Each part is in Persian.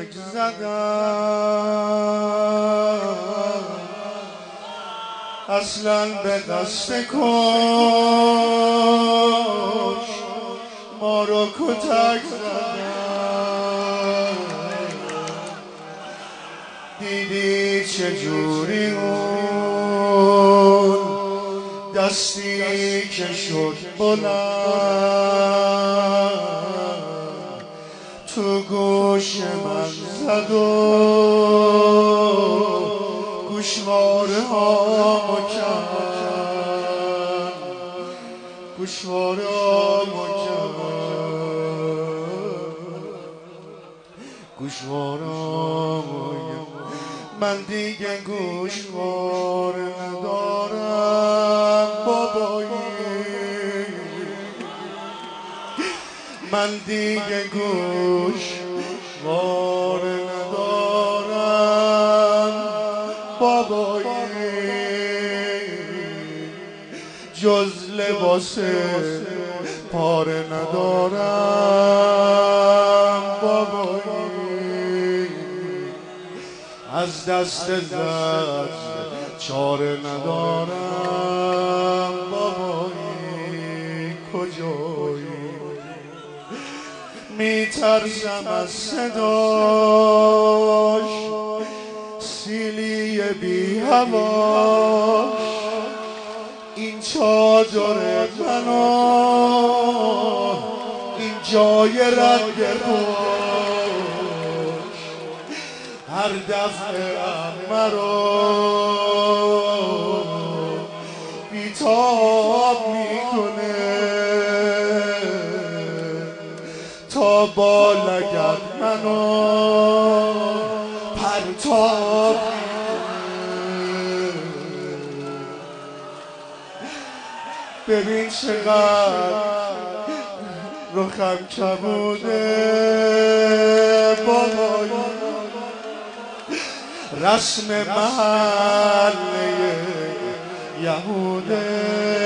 نمک زدم، اصلا به قصد کش ما رو کتک زدم. دیدی چجوری اون دستی که شد بلند تو گوش من زد و گوشواره هامو کند، گوشواره هامو کند، گوشواره هامو کند. من دیگه گوشواره ندارم بابایی، من دیگه گوشواره ندارم بابایی، جز لباس پاره ندارم بابایی، از دست زد چاره ندارم بابایی. کجایی میترسم از صداش، سیلی بی هواش، این چادر منو این جای رد پاش، هر دفعه مرا بیتاب میکنه تا با لگد منو پرتاب میکنه. ببین چقدر رخم کبوده بابایی، رسم محله یهوده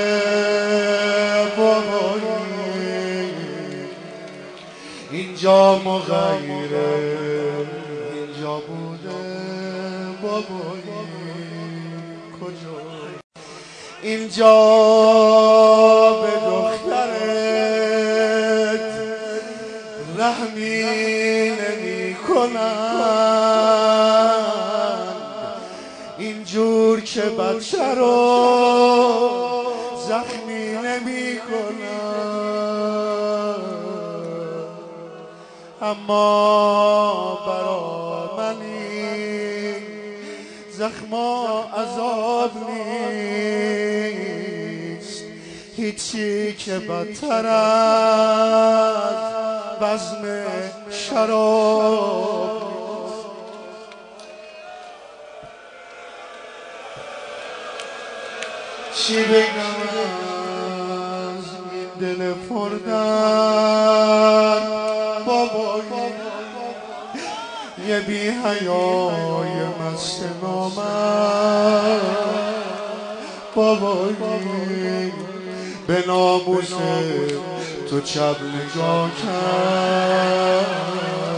بابایی، اینجا مغیره اینجا بوده بابایی. کجا اینجا به دخترت رحمی نمی کنن، اینجور که بچه رو زخمی نمی کنن، اما برا من این زخما عذاب نیست، هیچی که بدتر از بزم شراب. چی بگم از این دل پردرد بابایی، یه بی حیای مست نامرد بابایی، به ناموس تو چپ نگاه کرد